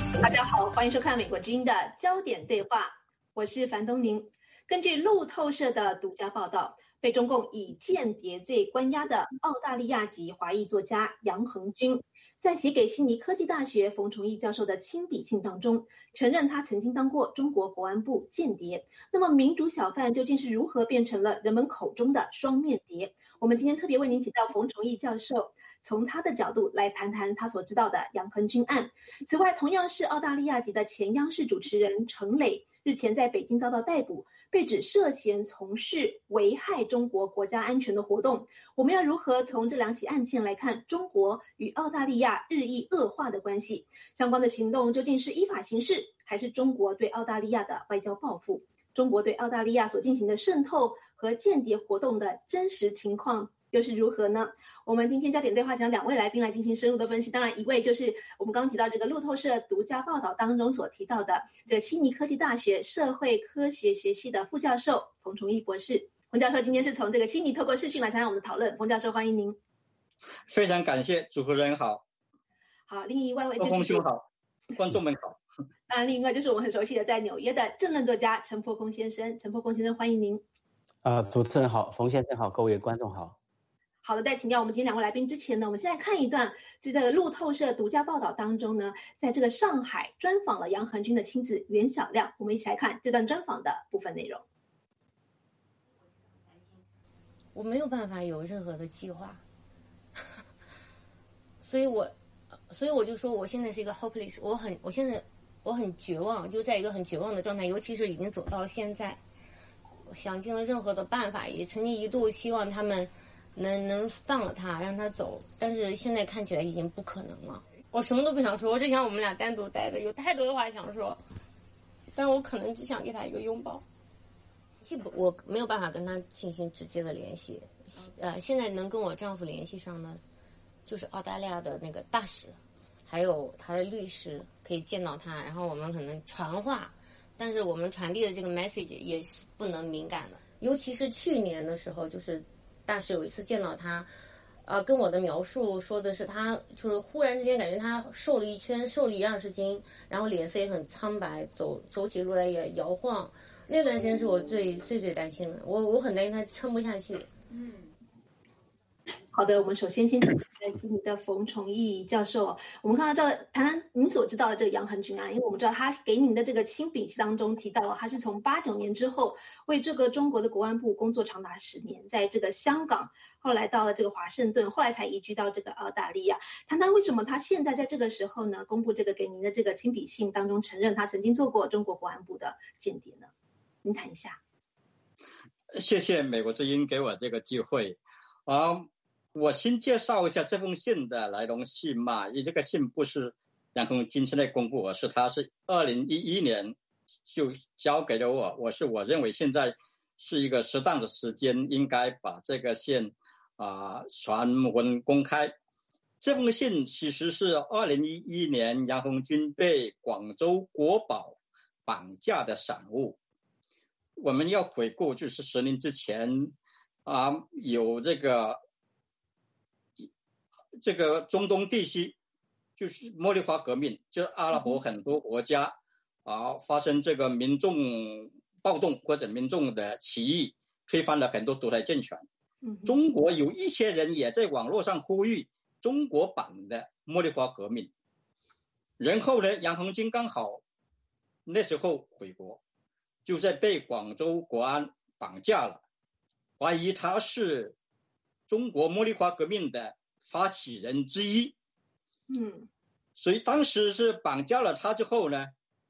大家好，欢迎收看美国之音的焦点对话，我是樊东宁。根据路透社的独家报道，被中共以间谍罪关押的澳大利亚籍华裔作家杨恒军，在写给悉尼科技大学冯崇义教授的亲笔信当中，承认他曾经当过中国国安部间谍。那么民主小贩究竟是如何变成了人们口中的双面谍？我们今天特别为您请到冯崇义教授，从他的角度来谈谈他所知道的杨恒军案。此外，同样是澳大利亚籍的前央视主持人程磊，日前在北京遭到逮捕，被指涉嫌从事危害中国国家安全的活动。我们要如何从这两起案件来看中国与澳大利亚日益恶化的关系？相关的行动究竟是依法行事，还是中国对澳大利亚的外交报复？中国对澳大利亚所进行的渗透和间谍活动的真实情况又是如何呢？我们今天焦点对话将两位来宾来进行深入的分析。当然，一位就是我们刚刚提到这个路透社独家报道当中所提到的这个悉尼科技大学社会科学学系的副教授冯崇义博士。冯教授今天是从这个悉尼透过视讯来参加我们的讨论。冯教授，欢迎您。 非常感谢，主持人好。 好，另一位就是峰兄好，观众们好。 当然，另外就是我们很熟悉的在纽约的政论作家陈破空先生。陈破空先生，欢迎您。 主持人好，冯先生好，各位观众好。 好的，在请教我们今天两位来宾之前呢，我们先来看一段这个路透社独家报道当中呢，在这个上海专访了杨恒军的妻子袁晓亮，我们一起来看这段专访的部分内容。 我没有办法有任何的计划，所以我就说我现在是一个 hopeless， 我很绝望，就在一个很绝望的状态，尤其是已经走到了现在，我想尽了任何的办法，也曾经一度希望他们能放了他，让他走，但是现在看起来已经不可能了。我什么都不想说，我只想我们俩单独待着，有太多的话想说，但是我可能只想给他一个拥抱。我没有办法跟他进行直接的联系，现在能跟我丈夫联系上呢，就是澳大利亚的那个大使，还有他的律师，可以见到他，然后我们可能传话，但是我们传递的这个 message 也是不能敏感的，尤其是去年的时候，就是大使有一次见到他，跟我的描述说的是他就是忽然之间感觉他瘦了一圈，瘦了20斤，然后脸色也很苍白，走起路来也摇晃。那段时间是我最担心的，我很担心他撑不下去。 好的，我们首先请在悉尼的冯崇义教授，我们看到谈谈您所知道的这个杨恒军案，因为我们知道他给您的这个亲笔当中提到了，他是从89年之后为这个中国的国安部工作长达10年，在这个香港，后来到了这个华盛顿，后来才移居到这个澳大利亚。谈谈为什么他现在在这个时候呢，公布这个给您的这个亲笔信当中承认他曾经做过中国国安部的间谍呢？您谈一下。 谢谢美国之音给我这个机会我先介绍一下这封信的来龙去脉。因为这个信不是杨恒军现在公布，而是他是2011年就交给了我，我认为现在是一个适当的时间，应该把这个信传闻公开。这封信其实是2011年杨恒军被广州国宝绑架的产物。我们要回顾，就是10年之前有这个中东地区，就是茉莉花革命，就是阿拉伯很多国家发生这个民众暴动或者民众的起义，推翻了很多独裁政权。中国有一些人也在网络上呼吁中国版的茉莉花革命。然后呢，杨恒军刚好那时候回国，就在被广州国安绑架了，怀疑他是中国茉莉花革命的发起人之一。所以当时是绑架了他之后呢，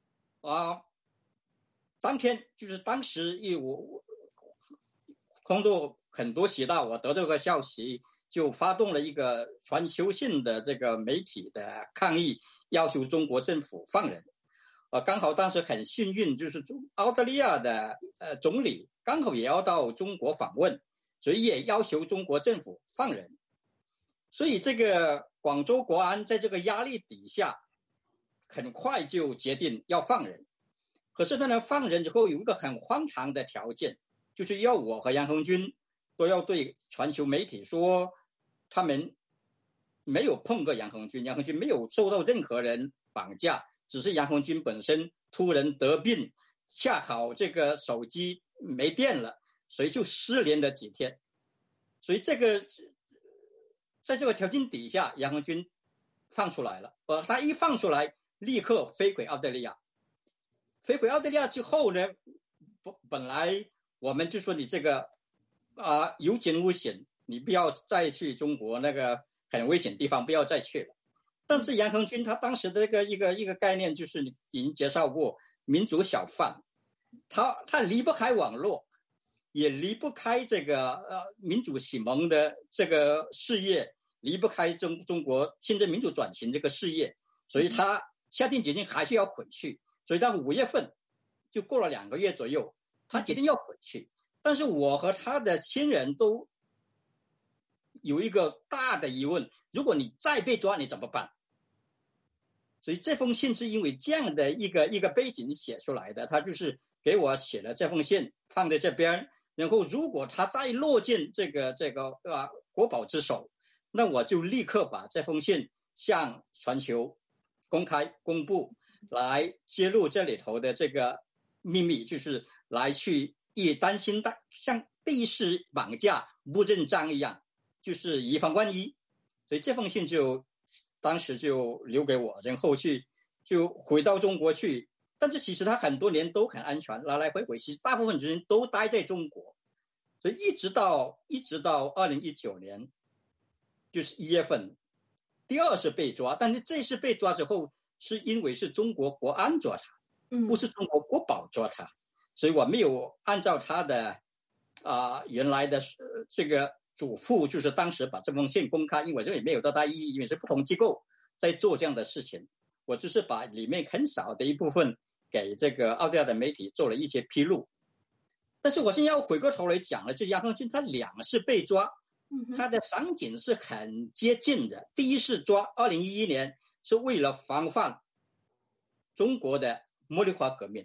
当天就是当时我工作很多渠道，我得到这个消息，就发动了一个全球性的这个媒体的抗议，要求中国政府放人。刚好当时很幸运，就是澳大利亚的总理刚好也要到中国访问，所以也要求中国政府放人。所以这个广州国安在这个压力底下，很快就决定要放人。可是呢，放人之后有一个很荒唐的条件，就是要我和杨恒军都要对全球媒体说，他们没有碰过杨恒军，杨恒军没有受到任何人绑架，只是杨恒军本身突然得病，恰好这个手机没电了，所以就失联了几天。所以这个在这个条件底下，杨恒军放出来了，他一放出来，立刻飞回澳大利亚。飞回澳大利亚之后呢，本来我们就说你这个有惊无险，你不要再去中国那个很危险地方，不要再去了。但是杨恒军他当时的一个概念就是你已经介绍过民主小贩，他离不开网络，也离不开这个民主启蒙的这个事业，离不开中国新政民主转型这个事业，所以他下定决心还是要回去。所以到5月份就过了2个月左右，他决定要回去。但是我和他的亲人都有一个大的疑问，如果你再被抓你怎么办？所以这封信是因为这样的一个背景写出来的，他就是给我写了这封信放在这边，然后如果他再落进这个国宝之手，那我就立刻把这封信向全球公开公布，来揭露这里头的这个秘密，就是来去也担心像第4绑架不认账一样，就是以防万一。所以这封信当时就留给我，然后就回到中国去。但是其实他很多年都很安全，来来回回，其实大部分人都待在中国。所以一直到2019年，就是1月份，第2次被抓，但是这次被抓之后，是因为是中国国安抓他，不是中国国保抓他，所以我没有按照他的原来的这个嘱咐，就是当时把这封信公开，因为我这也没有多大意义，因为是不同机构在做这样的事情，我只是把里面很少的一部分给这个澳大利亚的媒体做了一些披露。但是我现在要回过头来讲了，就杨恒军他2次被抓，他的场景是很接近的。第一次抓2011年是为了防范中国的茉莉花革命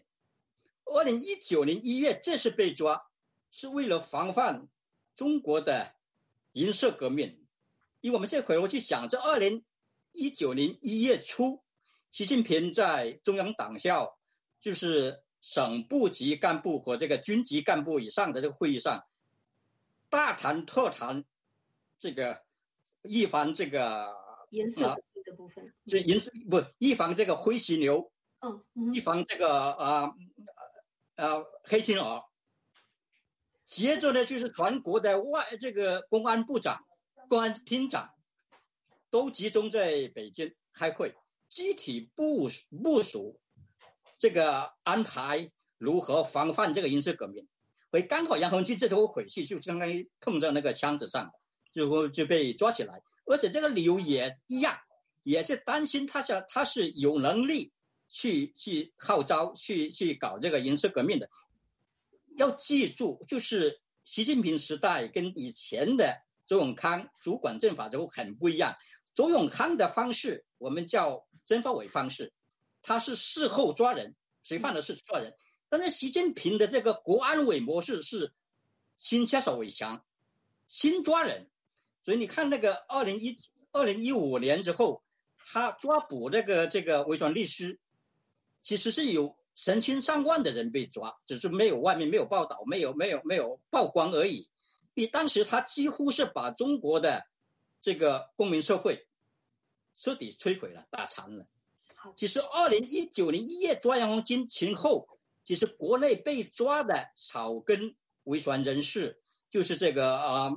，2019年1月这次被抓是为了防范中国的银色革命。因为我们现在回头去想，这2019年1月初，习近平在中央党校就是省部级干部和这个军级干部以上的这个会议上，大谈特谈这个预防这个颜色革命的部分， 预防这个灰犀牛，预防这个黑天鹅。接着呢，就是全国的这个公安部长、公安厅长都集中在北京开会，集体部署这个安排如何防范这个银色革命。所以刚好杨恒军这时候回去，就刚刚碰到那个箱子上，就被抓起来。而且这个理由也一样，也是担心他是有能力去号召去搞这个银色革命的。要记住，就是习近平时代跟以前的周永康主管政法都很不一样。周永康的方式我们叫侦发委方式，他是事后抓人，谁犯了事抓人。但是习近平的这个国安委模式是先下手为强，先抓人。所以你看那个2015年之后，他抓捕这个维权律师，其实是有成千上万的人被抓，只是外面没有报道，没有曝光而已。比当时他几乎是把中国的这个公民社会彻底摧毁了，打残了。其实2019年1月抓杨恒军前后，其实国内被抓的草根维权人士，就是这个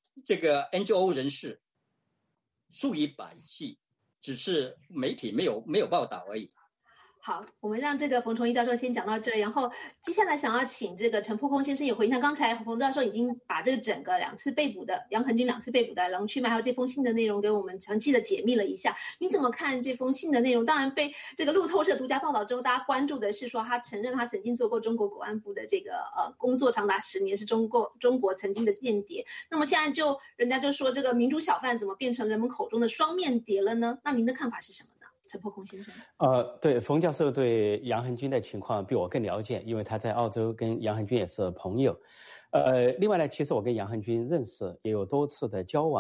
NGO 人士数以百计，只是媒体没有报道而已。 好，我们让这个冯崇义教授先讲到这，然后接下来想要请这个陈破空先生也回应一下，刚才冯教授已经把这个整个2次被捕的杨恒军2次被捕的来龙去脉还有这封信的内容给我们详细的解密了一下。你怎么看这封信的内容？当然被这个路透社独家报道之后，大家关注的是说他承认他曾经做过中国国安部的这个工作长达10年，是中国曾经的间谍。那么现在人家就说这个民主小贩怎么变成人们口中的双面谍了呢？那您的看法是什么呢？陈破空先生。 对，冯教授对杨恒军的情况比我更了解，因为他在澳洲跟杨恒军也是朋友。另外呢，其实我跟杨恒军认识，也有多次的交往，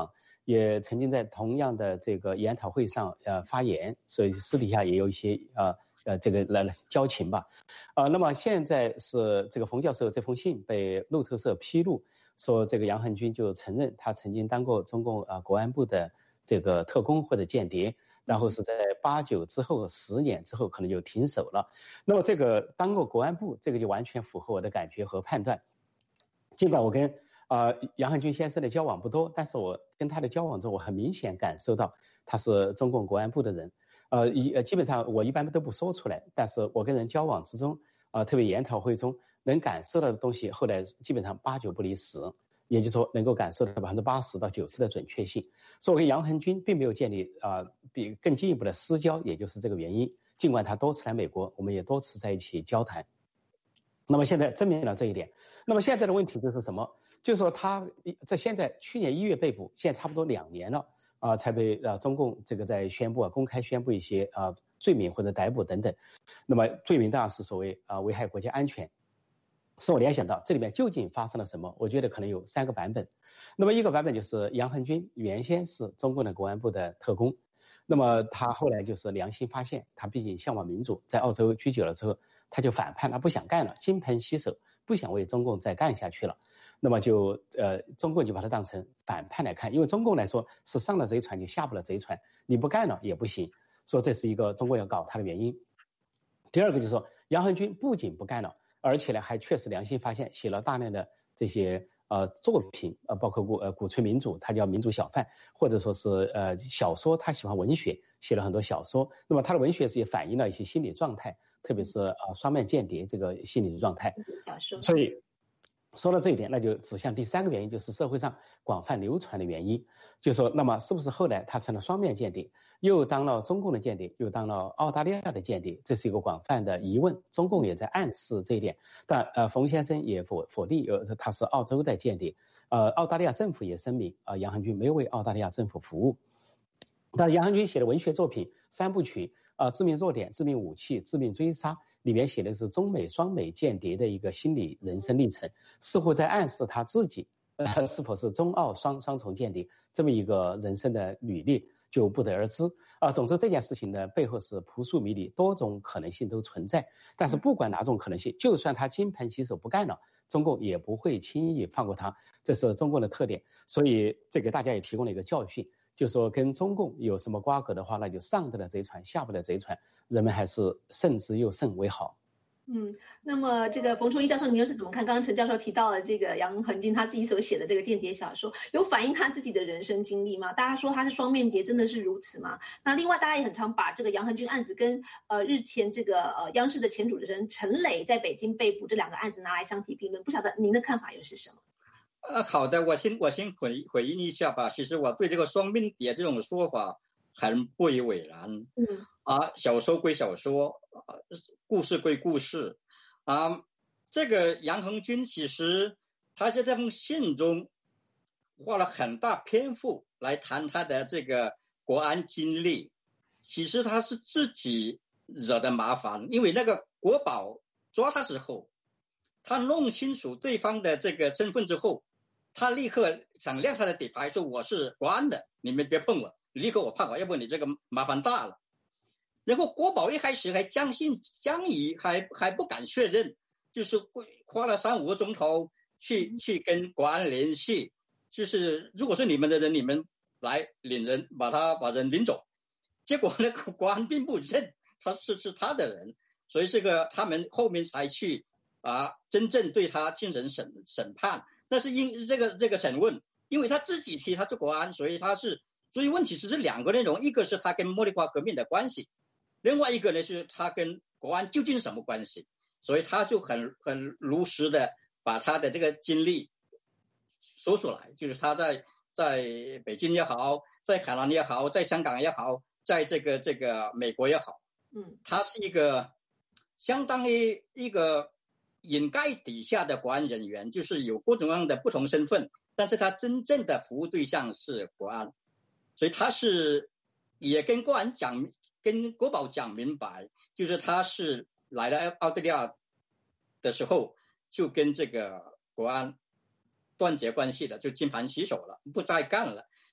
也曾经在同样的这个研讨会上发言，所以私底下也有一些这个交情吧。那么现在是这个冯教授这封信被路透社披露，说这个杨恒军就承认他曾经当过中共国安部的这个特工或者间谍，然后是在89之后10年之后可能就停手了。那么这个当过国安部，这个就完全符合我的感觉和判断。尽管我跟杨恒军先生的交往不多，但是我跟他的交往中，我很明显感受到他是中共国安部的人。基本上我一般都不说出来，但是我跟人交往之中，特别研讨会中能感受到的东西，后来基本上8、9不离10，也就是说能够感受到80%到90%的准确性。所以我跟杨恒军并没有建立比更进一步的私交，也就是这个原因。尽管他多次来美国，我们也多次在一起交谈。那么现在证明了这一点。那么现在的问题就是什么？就是说他在去年1月被捕，现在差不多2年了才被中共这个在宣布公开宣布一些罪名或者逮捕等等。那么罪名当然是所谓危害国家安全。使我联想到这里面究竟发生了什么？我觉得可能有3个版本。那么一个版本就是杨恒军原先是中共的国安部的特工，那么他后来就是良心发现，他毕竟向往民主，在澳洲居久了之后，他就反叛，他不想干了，金盆洗手，不想为中共再干下去了。那么就中共就把它当成反叛来看，因为中共来说是上了贼船就下不了贼船，你不干了也不行，说这是一个中国要搞他的原因。第二个就是说杨恒军不仅不干了，而且呢还确实良心发现，写了大量的这些作品，包括鼓吹民主，他叫民主小贩，或者说是小说，他喜欢文学，写了很多小说。那么他的文学也反映了一些心理状态，特别是双面间谍这个心理状态。所以说到这一点，那就指向第3个原因，就是社会上广泛流传的原因，就是说那么是不是后来他成了双面间谍，又当了中共的间谍，又当了澳大利亚的间谍，这是一个广泛的疑问。中共也在暗示这一点，但冯先生也否定他是澳洲的间谍。澳大利亚政府也声明杨恒军没有为澳大利亚政府服务。但是杨恒军写的文学作品3部曲致命弱点、致命武器、致命追杀里面写的是中美双美间谍的一个心理人生历程，似乎在暗示他自己是否是中澳双重间谍这么一个人生的履历，就不得而知。总之这件事情的背后是扑朔迷离，多种可能性都存在。但是不管哪种可能性，就算他金盆洗手不干了，中共也不会轻易放过他，这是中共的特点。所以这给大家也提供了一个教训，就说跟中共有什么瓜葛的话，那就上得了贼船下不了贼船，人们还是慎之又慎为好。 那么这个冯崇义教授，你又是怎么看？刚刚陈教授提到了这个杨恒军他自己所写的这个间谍小说，有反映他自己的人生经历吗？大家说他是双面谍，真的是如此吗？那另外大家也很常把这个杨恒军案子跟日前这个央视的前主持人陈磊在北京被捕这2个案子拿来相提并论，不晓得您的看法又是什么？ 好的，我先回应一下吧。其实我对这个双面谍这种说法很不以为然。小说归小说，故事归故事。这个杨恒军其实他在这封信中花了很大篇幅来谈他的这个国安经历。其实他是自己惹的麻烦，因为那个国保抓他之后，他弄清楚对方的这个身份之后，他立刻想亮他的底牌，说我是国安的，你们别碰我，立刻我判我，要不你这个麻烦大了。然后国保一开始还将信将疑，还不敢确认，就是花了3、5个钟头去跟国安联系，就是如果是你们的人，你们来领人，把人领走。结果那个国安并不认他是他的人，所以这个他们后面才去真正对他进行审判。那是因这个审问，因为他自己提他是国安，所以他是追问其实是2个内容，一个是他跟茉莉花革命的关系，另外一个呢是他跟国安究竟什么关系，所以他就很如实的把他的这个经历说出来，就是他在北京也好，在海南也好，在香港也好，在这个美国也好，他是一个相当于一个掩盖底下的国安人员，就是有各种各样的不同身份，但是他真正的服务对象是国安，所以他是也跟国安跟国保讲明白，就是他是来了澳大利亚的时候就跟这个国安断绝关系的，就金盆洗手了，不再干了。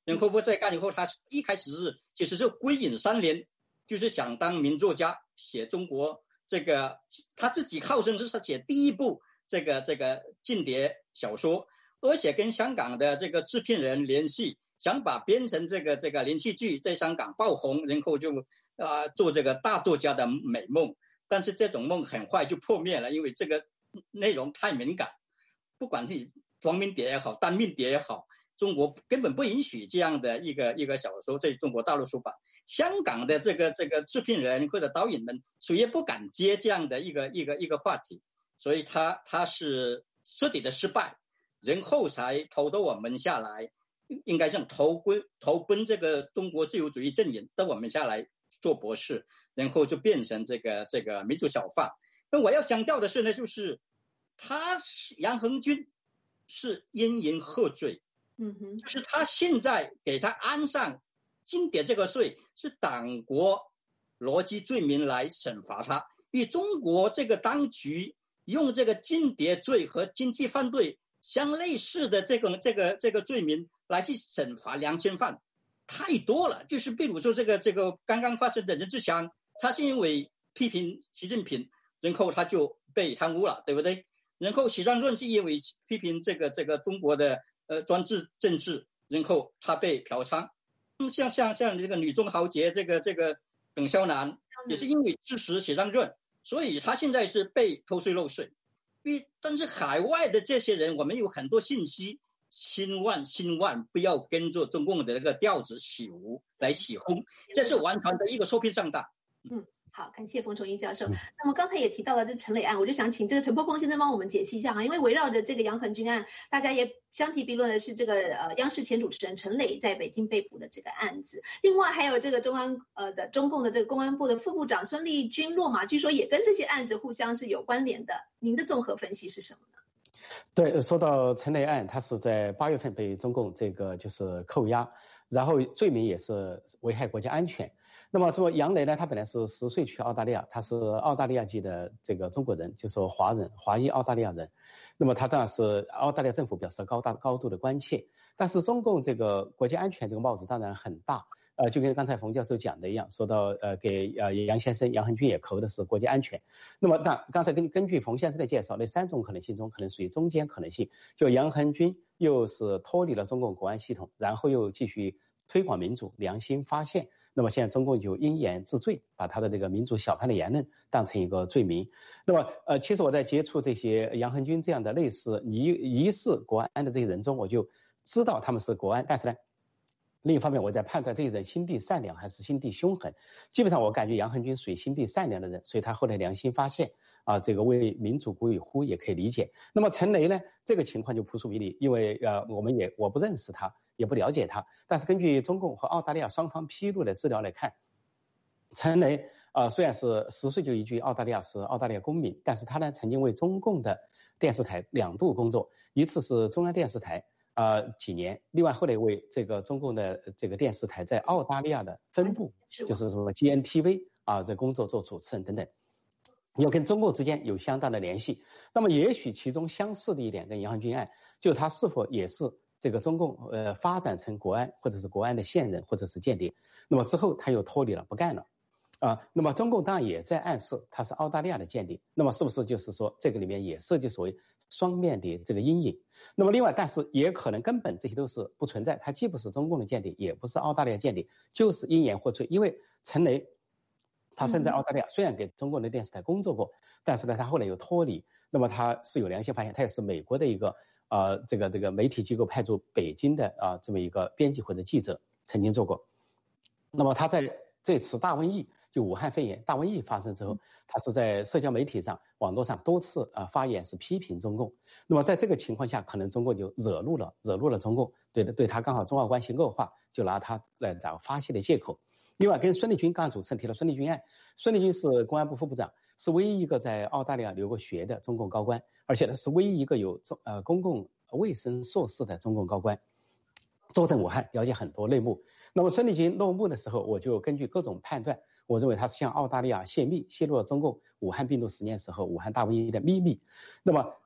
然后在干以后，他一开始其实是归隐3年，就是想当名作家，写中国这个，他自己号称是他写第一部这个间谍小说，而且跟香港的这个制片人联系，想把编成这个连续剧在香港爆红，然后就做这个大作家的美梦。但是这种梦很快就破灭了，因为这个内容太敏感，不管是双命谍也好，单命谍也好，中国根本不允许这样的一个小说在中国大陆出版。香港的这个制片人或者导演们谁也不敢接这样的一个话题，所以他是彻底的失败，然后才投到我们下来，应该这样投奔这个中国自由主义阵营，到我们下来做博士，然后就变成这个民主小贩。那我要强调的是呢，就是杨恒军是因淫获罪，就是他现在给他安上间谍这个罪，是党国逻辑罪名来审罚他。与中国这个当局用这个间谍罪和经济犯罪相类似的这个罪名来去审罚良心犯太多了。就是比如说这个刚刚发生的任志强，他是因为批评习近平，然后他就被贪污了，对不对？然后许章润是因为批评这个中国的专制政治，然后他被嫖娼。像这个女中豪杰这个耿肖南也是因为支持许章润，所以他现在是被偷税漏税。但是海外的这些人，我们有很多信息，千万不要跟着中共的那个调子起舞来起哄，这是完全的一个受骗上当。 好，感谢冯崇义教授。那么刚才也提到了这陈磊案，我就想请这个陈伯鹏先生帮我们解析一下哈，因为围绕着这个杨恒军案，大家也相提并论的是这个央视前主持人陈磊在北京被捕的这个案子，另外还有这个中共的这个公安部的副部长孙立军落马，据说也跟这些案子互相是有关联的。您的综合分析是什么呢？ 对，说到陈磊案，他是在8月份被中共这个就是扣押，然后罪名也是危害国家安全。那么说杨磊呢，他本来是10岁去澳大利亚，他是澳大利亚籍的这个中国人，就是华裔澳大利亚人。那么他当然是澳大利亚政府表示了高度的关切，但是中共这个国家安全这个帽子当然很大。就跟刚才冯教授讲的一样，说到给杨恒军也扣的是国家安全。那么刚才根据冯先生的介绍，那3种可能性中可能属于中间可能性，就杨恒军又是脱离了中共国安系统，然后又继续推广民主，良心发现。那么现在中共就因言治罪，把他的这个民主小贩的言论当成一个罪名。那么其实我在接触这些杨恒军这样的类似疑似国安的这些人中，我就知道他们是国安，但是呢，另一方面我在判断这些人心地善良还是心地凶狠。基本上我感觉杨恒军属于心地善良的人，所以他后来良心发现这个为民主鼓与呼也可以理解。那么陈雷呢，这个情况就扑朔迷离，因为我不认识他，也不了解他，但是根据中共和澳大利亚双方披露的资料来看，陈雷虽然是10岁就移居澳大利亚，是澳大利亚公民，但是他呢曾经为中共的电视台2度工作，一次是中央电视台几年，另外后来为这个中共的这个电视台在澳大利亚的分部，就是什么 GNTV 这工作做主持人等等，又跟中共之间有相当的联系。那么也许其中相似的一点跟杨恒军案，就他是否也是这个中共发展成国安或者是国安的线人或者是间谍，那么之后他又脱离了不干了那么中共当然也在暗示他是澳大利亚的间谍，那么是不是就是说这个里面也涉及所谓双面的这个阴影？那么另外但是也可能根本这些都是不存在，他既不是中共的间谍，也不是澳大利亚间谍，就是因言获罪。因为陈雷他身在澳大利亚，虽然给中共的电视台工作过，但是呢他后来又脱离，那么他是有良心发现，他也是美国的一个这个媒体机构派驻北京的这么一个编辑或者记者曾经做过。那么他在这次大瘟疫，就武汉肺炎大瘟疫发生之后，他是在社交媒体上网络上多次发言是批评中共。那么在这个情况下，可能中共就惹怒了中共，对他刚好中澳关系恶化，就拿他来找发泄的借口。另外跟孙立军，刚才主持人提了孙立军案，孙立军是公安部副部长，是唯一一个在澳大利亚留过学的中共高官，而且呢是唯一一个有公共卫生硕士的中共高官，坐镇武汉，了解很多内幕。那么孙立军落幕的时候，我就根据各种判断，我认为他是向澳大利亚泄露了中共武汉病毒实验室和武汉大瘟疫的秘密。那么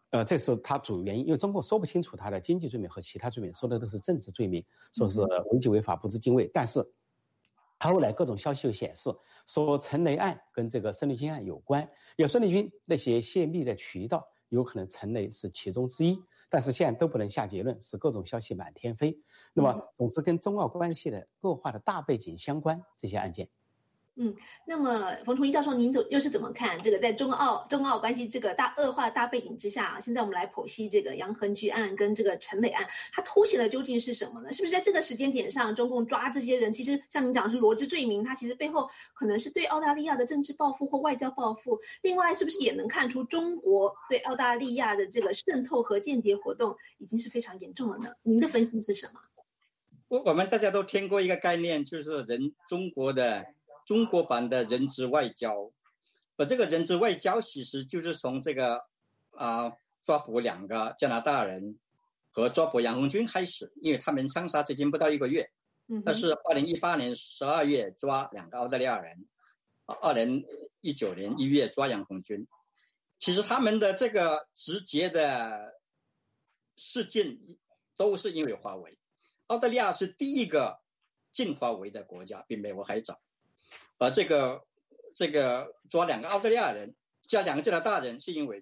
这是它主原因，因为中共说不清楚它的经济罪名和其他罪名，说的都是政治罪名，说是违纪违法、不知敬畏。但是，后来各种消息又显示，说陈雷案跟这个孙立军案有关，有孙立军那些泄密的渠道，有可能陈雷是其中之一，但是现在都不能下结论，是各种消息满天飞。那么，总之跟中澳关系的恶化的大背景相关这些案件。 那么冯崇一教授，您又是怎么看这个在中澳关系这个恶化的大背景之下，现在我们来剖析这个杨恒居案跟这个陈磊案，它凸显的究竟是什么呢？是不是在这个时间点上，中共抓这些人，其实像您讲的是罗织罪名，它其实背后可能是对澳大利亚的政治报复或外交报复。另外，是不是也能看出中国对澳大利亚的这个渗透和间谍活动已经是非常严重了呢？您的分析是什么？ 我们大家都听过一个概念，就是中国版的人质外交，这个人质外交其实就是从这个抓捕2个加拿大人和抓捕杨红军开始，因为他们相杀至今不到1个月。但是2018年12月抓2个澳大利亚人，2019年1月抓杨红军。其实他们的这个直接的事件都是因为华为。澳大利亚是第一个进华为的国家，比美国还早。这个抓2个澳大利亚人加2个加拿大人，是因为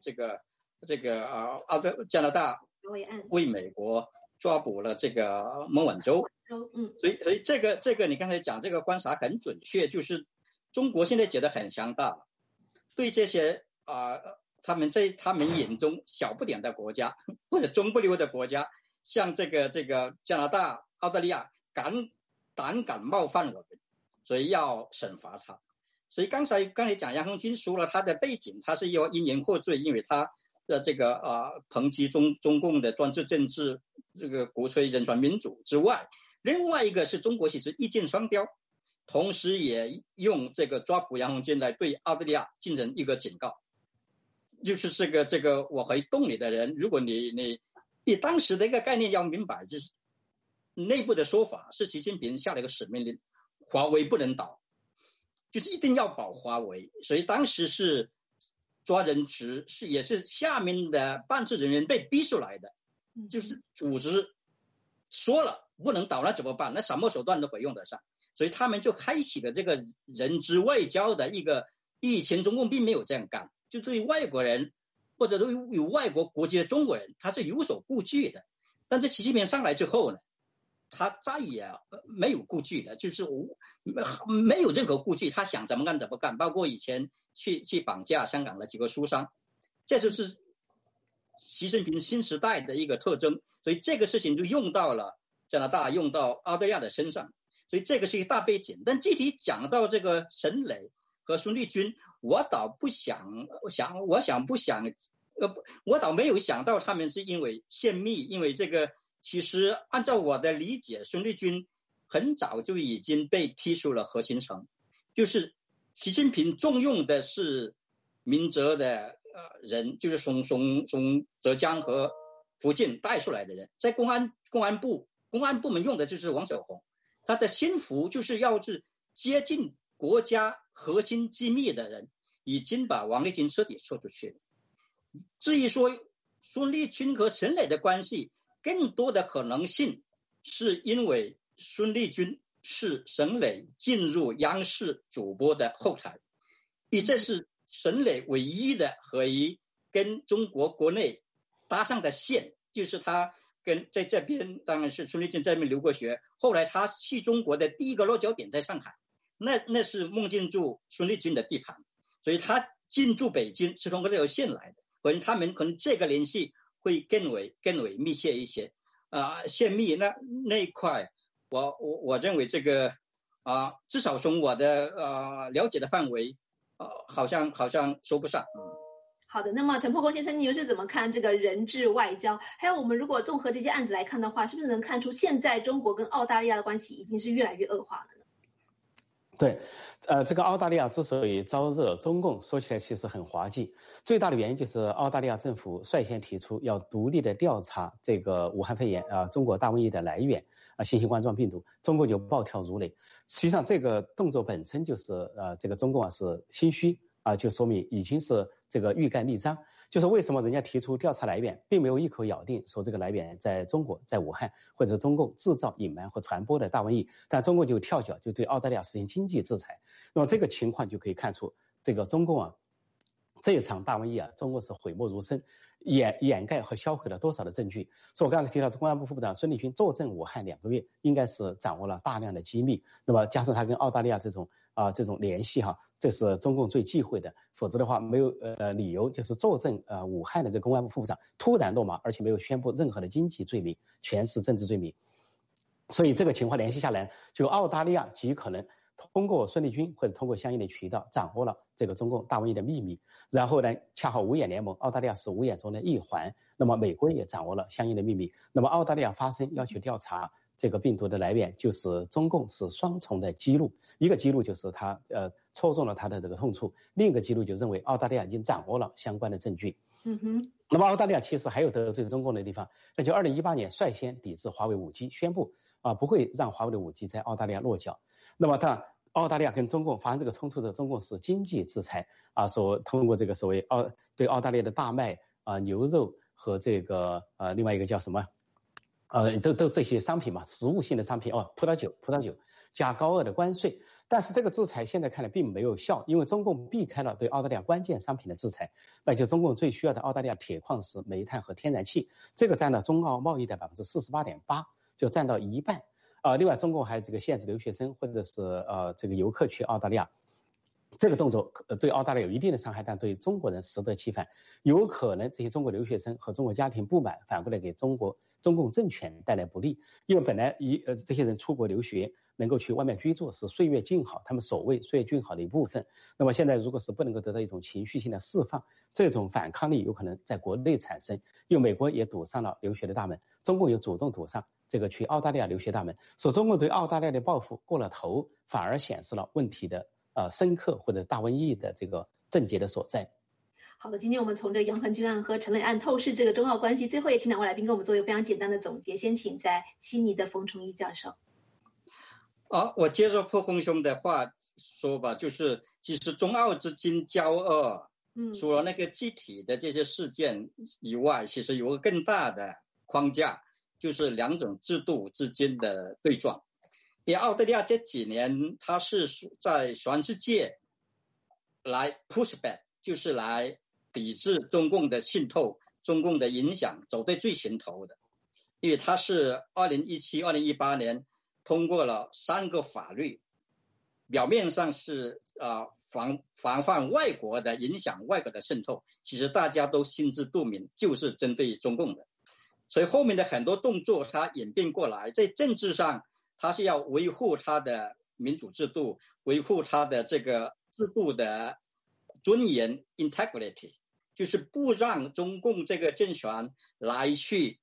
加拿大为美国抓捕了这个孟晚舟。所以这个你刚才讲这个观察很准确，就是中国现在觉得很强大，对这些他们在他们眼中小不点的国家或者中不溜的国家，像这个加拿大、澳大利亚胆敢冒犯我们，所以要审罚他。所以刚才讲杨恒军说了他的背景，他是要因言获罪，因为他的抨击中共的专制政治，这个鼓吹人权民主之外，另外一个是中国其实一箭双雕，同时也用这个抓捕杨恒军来对澳大利亚进行一个警告，就是这个我会动你的人，如果你当时的一个概念要明白，就是内部的说法是习近平下了一个使命令，华为不能倒，就是一定要保华为。所以当时是抓人质，也是下面的办事人员被逼出来的，就是组织说了不能倒，那怎么办？那什么手段都可以用得上，所以他们就开启了这个人质外交的一个，以前中共并没有这样干，就对于外国人或者对于有外国国籍的中国人，他是有所顾忌的。但是习近平上来之后呢，他再也没有顾忌了，就是没有任何顾忌，他想怎么干怎么干，包括以前去绑架香港的几个书商，这就是习近平新时代的一个特征。所以这个事情就用到了加拿大，用到澳大利亚的身上，所以这个是一个大背景。但具体讲到这个沈磊和孙立军，我倒没有想到他们是因为泄密，因为这个其实按照我的理解，孙立军很早就已经被踢出了核心层，就是习近平重用的是民哲的人，就是从浙江和福建带出来的人，在公安部门用的就是王晓红，他的心腹就是要是接近国家核心机密的人，已经把王立军彻底说出去了。至于说孙立军和沈磊的关系，更多的可能性是因为孙立军是沈磊进入央视主播的后台，这是沈磊唯一的可以跟中国国内搭上的线，就是他跟在这边，当然是孙立军在那边留过学，后来他去中国的第一个落脚点在上海，那是孟建柱、孙立军的地盘，所以他进驻北京是通过这条线来的，他们可能这个联系会更为密切一些。泄密那一块，我认为这个至少从我的了解的范围，好像说不上。 好的，那么陈破空先生，你又是怎么看这个人质外交？还有我们如果综合这些案子来看的话，是不是能看出现在中国跟澳大利亚的关系已经是越来越恶化了呢？ 对，这个澳大利亚之所以招惹中共，说起来其实很滑稽，最大的原因就是澳大利亚政府率先提出要独立的调查这个武汉肺炎中国大瘟疫的来源新型冠状病毒，中共就暴跳如雷。实际上这个动作本身就是这个中共是心虚就说明已经是这个欲盖弥彰。就是为什么人家提出调查来源，并没有一口咬定说这个来源在中国，在武汉，或者中共制造、隐瞒和传播的大瘟疫，但中共就跳脚，就对澳大利亚实行经济制裁。那么这个情况就可以看出，这个中共这一场大瘟疫中国是讳莫如深，掩盖和销毁了多少的证据。所以我刚才提到，公安部副部长孙立军坐镇武汉2个月，应该是掌握了大量的机密。那么加上他跟澳大利亚这种联系这是中共最忌讳的。否则的话，没有理由就是坐镇武汉的这个公安部副部长突然落马，而且没有宣布任何的经济罪名，全是政治罪名。所以这个情况联系下来，就澳大利亚极可能通过孙立军或者通过相应的渠道掌握了这个中共大瘟疫的秘密，然后呢，恰好五眼联盟，澳大利亚是五眼中的一环，那么美国也掌握了相应的秘密，那么澳大利亚发声要求调查这个病毒的来源，就是中共是双重的激怒，一个激怒就是他戳中了他的这个痛处，另一个激怒就认为澳大利亚已经掌握了相关的证据。那么澳大利亚其实还有得罪中共的地方，那就2018年率先抵制华为5G，宣布不会让华为的5G 在澳大利亚落脚。那么当澳大利亚跟中共发生这个冲突的，中共是经济制裁所通过这个所谓对澳大利亚的大麦牛肉和这个另外一个叫什么都这些商品嘛，实物性的商品葡萄酒加高额的关税。但是这个制裁现在看来并没有效，因为中共避开了对澳大利亚关键商品的制裁，那就中共最需要的澳大利亚铁矿石、煤炭和天然气，这个占了中澳贸易的48.8%，就占到一半。另外中共还这个限制留学生或者是这个游客去澳大利亚，这个动作对澳大利亚有一定的伤害，但对中国人适得其反，有可能这些中国留学生和中国家庭不满，反过来给中共政权带来不利。因为本来这些人出国留学能够去外面居住是岁月静好，他们所谓岁月静好的一部分。那么现在如果是不能够得到一种情绪性的释放，这种反抗力有可能在国内产生，因为美国也堵上了留学的大门，中共也主动堵上这个去澳大利亚留学大门，所以中共对澳大利亚的报复过了头，反而显示了问题的深刻或者大瘟疫的这个症结的所在。 好的，今天我们从这个杨恒军案和陈磊案透视这个中澳关系，最后也请两位来宾给我们做一个非常简单的总结。先请在悉尼的冯崇义教授。 我接着破空兄的话说吧，就是其实中澳之间交恶，除了那个具体的这些事件以外，其实有个更大的框架，就是两种制度之间的对撞。因为澳大利亚这几年它是在全世界来 push back， 就是来抵制中共的渗透、中共的影响，走在最前头的。因为它是2017、2018年通过了3个法律，表面上是防范外国的影响、外国的渗透，其实大家都心知肚明，就是针对中共的。所以后面的很多动作它演变过来，在政治上它是要维护它的民主制度，维护它的这个制度的尊严 integrity， 就是不让中共这个政权来去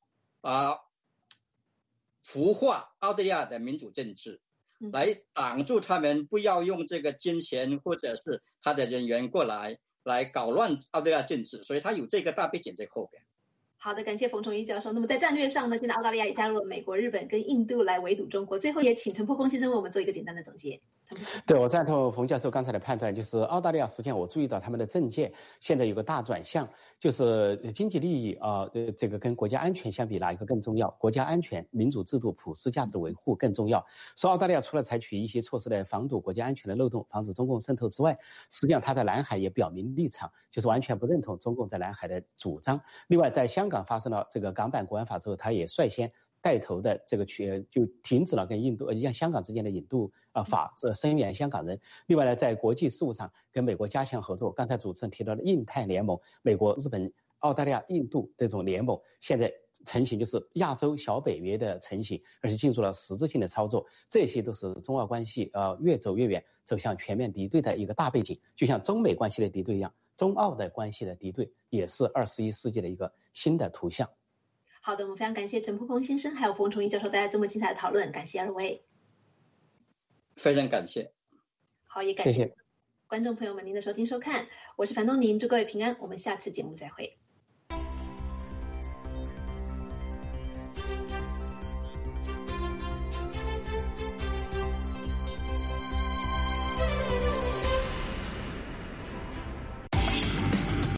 腐化澳大利亚的民主政治，来挡住他们不要用这个金钱或者是他的人员过来搞乱澳大利亚政治，所以他有这个大背景在后边。 好的，感谢冯崇义教授。那么在战略上呢，现在澳大利亚也加入了美国、日本跟印度来围堵中国。最后也请陈破空先生为我们做一个简单的总结。 对，我赞同冯教授刚才的判断，就是澳大利亚实际上我注意到他们的政见现在有个大转向，就是经济利益这个跟国家安全相比哪一个更重要？国家安全、民主制度、普世价值的维护更重要。所以澳大利亚除了采取一些措施来防堵国家安全的漏洞，防止中共渗透之外，实际上他在南海也表明立场，就是完全不认同中共在南海的主张。另外在香港发生了这个港版国安法之后，他也率先带头的这个就停止了跟印度香港之间的引渡法，声援香港人。另外呢，在国际事务上跟美国加强合作。刚才主持人提到的印太联盟，美国、日本、澳大利亚、印度这种联盟现在成型，就是亚洲小北约的成型，而且进入了实质性的操作。这些都是中澳关系越走越远，走向全面敌对的一个大背景。就像中美关系的敌对一样，中澳的关系的敌对也是21世纪的一个新的图像。 好的，我们非常感谢陈破空先生还有冯崇义教授带来这么精彩的讨论，感谢二位。 非常感谢。 好，也感谢观众朋友们您的收听收看，我是樊东宁，祝各位平安，我们下次节目再会。